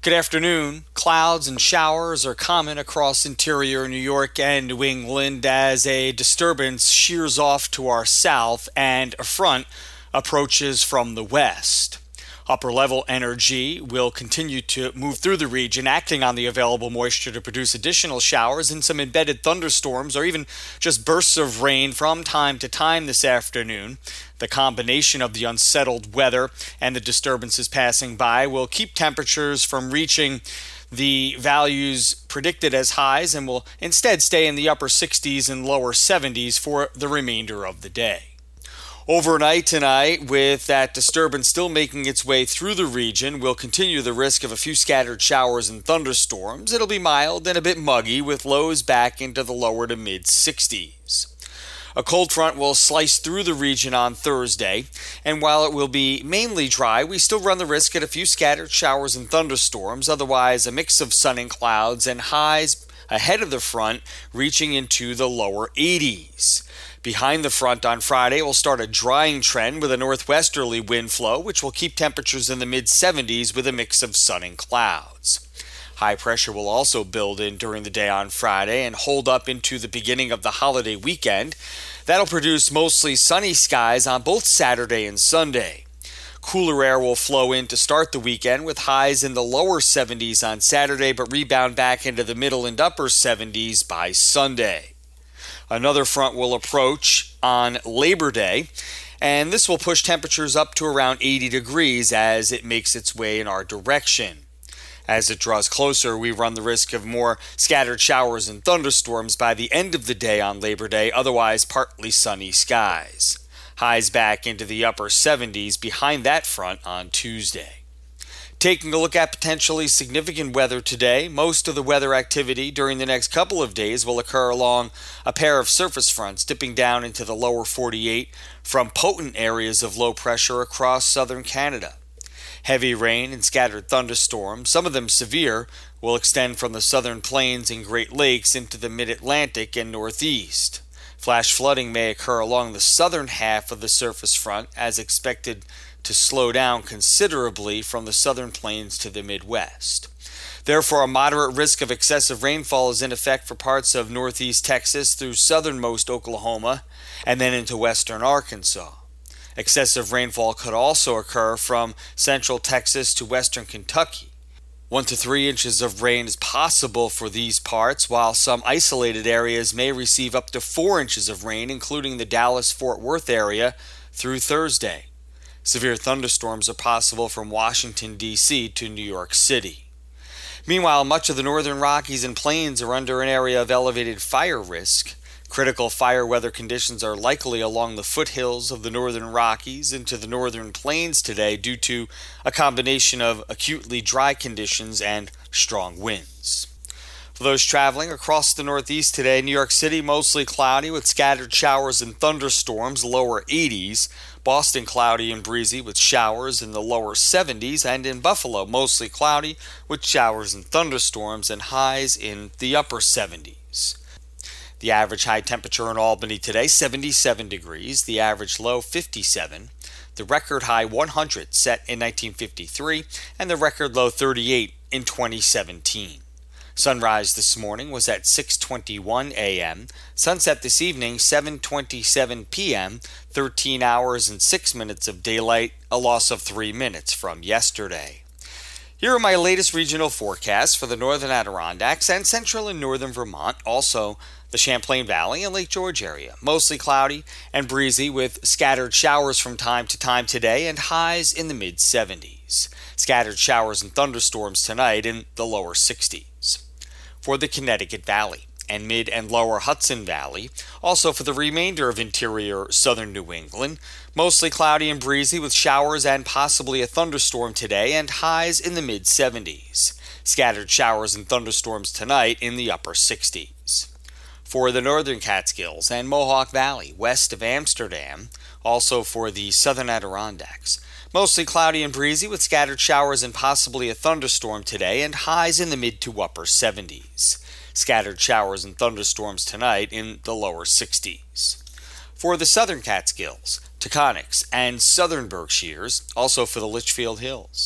Good afternoon. Clouds and showers are common across interior New York and New England as a disturbance shears off to our south and a front approaches from the west. Upper level energy will continue to move through the region, acting on the available moisture to produce additional showers and some embedded thunderstorms or even just bursts of rain from time to time this afternoon. The combination of the unsettled weather and the disturbances passing by will keep temperatures from reaching the values predicted as highs and will instead stay in the upper 60s and lower 70s for the remainder of the day. Overnight tonight, with that disturbance still making its way through the region, we'll continue the risk of a few scattered showers and thunderstorms. It'll be mild and a bit muggy with lows back into the lower to mid 60s. A cold front will slice through the region on Thursday, and while it will be mainly dry, we still run the risk of a few scattered showers and thunderstorms, otherwise a mix of sun and clouds and highs ahead of the front reaching into the lower 80s. Behind the front on Friday, we'll start a drying trend with a northwesterly wind flow, which will keep temperatures in the mid-70s with a mix of sun and clouds. High pressure will also build in during the day on Friday and hold up into the beginning of the holiday weekend. That'll produce mostly sunny skies on both Saturday and Sunday. Cooler air will flow in to start the weekend with highs in the lower 70s on Saturday, but rebound back into the middle and upper 70s by Sunday. Another front will approach on Labor Day, and this will push temperatures up to around 80 degrees as it makes its way in our direction. As it draws closer, we run the risk of more scattered showers and thunderstorms by the end of the day on Labor Day, otherwise partly sunny skies. Highs back into the upper 70s behind that front on Tuesday. Taking a look at potentially significant weather today, most of the weather activity during the next couple of days will occur along a pair of surface fronts dipping down into the lower 48 from potent areas of low pressure across southern Canada. Heavy rain and scattered thunderstorms, some of them severe, will extend from the southern plains and Great Lakes into the mid-Atlantic and northeast. Flash flooding may occur along the southern half of the surface front as expected to slow down considerably from the southern plains to the Midwest. Therefore, a moderate risk of excessive rainfall is in effect for parts of northeast Texas through southernmost Oklahoma and then into western Arkansas. Excessive rainfall could also occur from central Texas to western Kentucky. 1 to 3 inches of rain is possible for these parts, while some isolated areas may receive up to 4 inches of rain, including the Dallas-Fort Worth area, through Thursday. Severe thunderstorms are possible from Washington, D.C. to New York City. Meanwhile, much of the northern Rockies and Plains are under an area of elevated fire risk. Critical fire weather conditions are likely along the foothills of the northern Rockies into the northern Plains today due to a combination of acutely dry conditions and strong winds. For those traveling across the Northeast today, New York City mostly cloudy with scattered showers and thunderstorms, lower 80s. Boston cloudy and breezy with showers in the lower 70s, and in Buffalo mostly cloudy with showers and thunderstorms and highs in the upper 70s. The average high temperature in Albany today, 77 degrees. The average low, 57. The record high, 100, set in 1953, and the record low, 38, in 2017. Sunrise this morning was at 6:21 a.m. Sunset this evening, 7:27 p.m., 13 hours and 6 minutes of daylight, a loss of 3 minutes from yesterday. Here are my latest regional forecasts for the northern Adirondacks and central and northern Vermont, also the Champlain Valley and Lake George area. Mostly cloudy and breezy with scattered showers from time to time today and highs in the mid-70s. Scattered showers and thunderstorms tonight in the lower 60s. For the Connecticut Valley and mid and lower Hudson Valley, also for the remainder of interior southern New England, mostly cloudy and breezy with showers and possibly a thunderstorm today and highs in the mid-70s. Scattered showers and thunderstorms tonight in the upper 60s. For the northern Catskills and Mohawk Valley west of Amsterdam, also for the southern Adirondacks, mostly cloudy and breezy with scattered showers and possibly a thunderstorm today and highs in the mid to upper 70s. Scattered showers and thunderstorms tonight in the lower 60s. For the southern Catskills, Taconics, and southern Berkshires, also for the Litchfield Hills,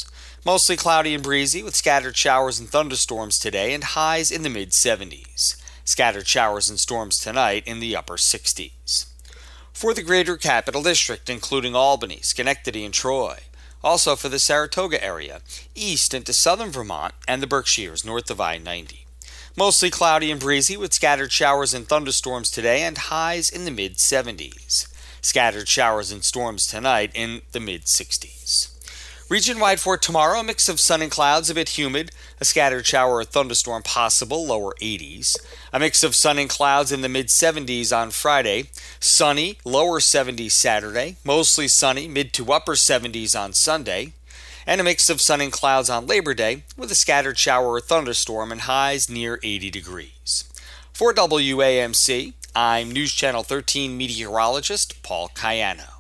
Mostly cloudy and breezy with scattered showers and thunderstorms today and highs in the mid-70s. Scattered showers and storms tonight in the upper 60s. For the greater capital district, including Albany, Schenectady, and Troy. Also for the Saratoga area, east into southern Vermont and the Berkshires north of I-90. Mostly cloudy and breezy with scattered showers and thunderstorms today and highs in the mid-70s. Scattered showers and storms tonight in the mid-60s. Region-wide for tomorrow, a mix of sun and clouds, a bit humid, a scattered shower or thunderstorm possible, lower 80s. A mix of sun and clouds in the mid-70s on Friday. Sunny, lower 70s Saturday. Mostly sunny, mid to upper 70s on Sunday. And a mix of sun and clouds on Labor Day with a scattered shower or thunderstorm and highs near 80 degrees. For WAMC, I'm News Channel 13 meteorologist Paul Cayano.